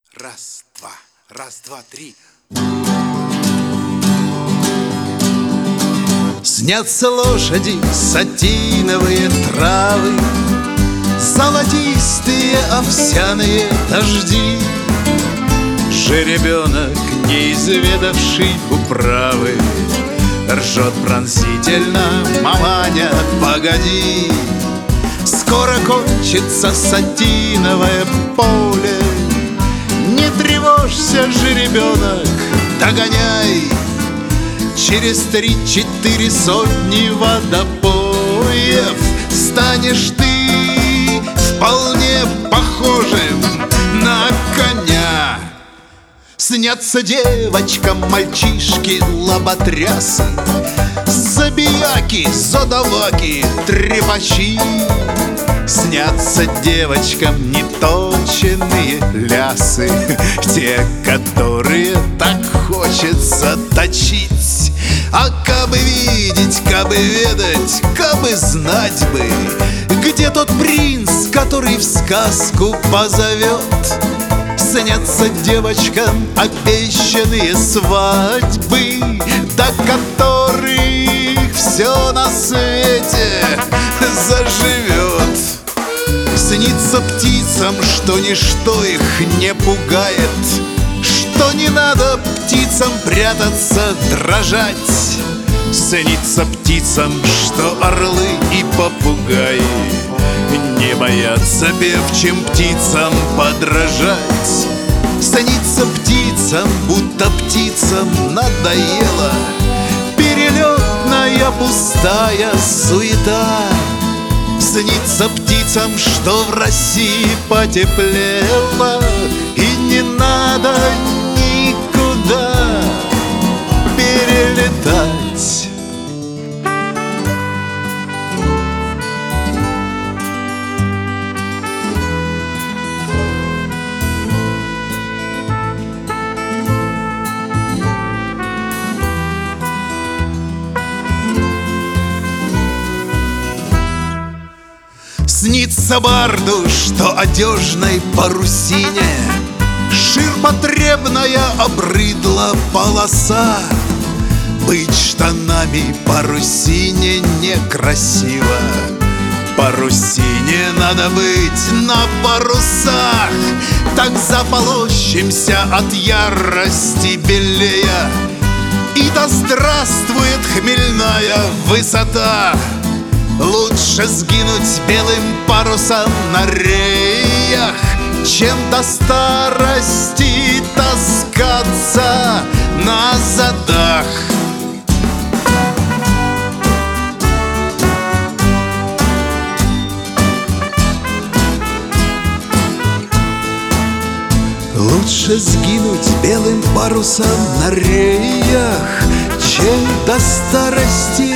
Раз, два, три. Снятся лошади, сатиновые травы, золотистые овсяные дожди. Жеребенок, не изведавший управы, ржет пронзительно: маманя, погоди. Скоро кончится сатиновое поле, не тревожься, жеребенок, догоняй. Через 3-4 сотни водопоев станешь ты вполне похожим на коня. Снятся девочкам мальчишки лоботрясы, забияки, задаваки, трепачи. Снятся девочкам неточенные лясы, те, которые так хочется точить. А кабы видеть, кабы ведать, кабы знать бы, где тот принц, который в сказку позовет. Снятся девочкам обещанные свадьбы, до которых все на свете заживет. Снится птицам, что ничто их не пугает, что не надо птицам прятаться, дрожать. Снится птицам, что орлы и попугаи не боятся певчим птицам подражать. Снится птицам, будто птицам надоело перелетная пустая суета. Снится птицам, что в России потеплело, и не надо никуда перелетать. Снится барду, что одежной парусине ширпотребная обрыдла полоса. Быть штанами парусине некрасиво, парусине надо быть на парусах. Так заполощемся от ярости белея, и да здравствует хмельная высота. Лучше сгинуть белым парусом на реях, чем до старости таскаться на задах. Лучше сгинуть белым парусом на реях, чем до старости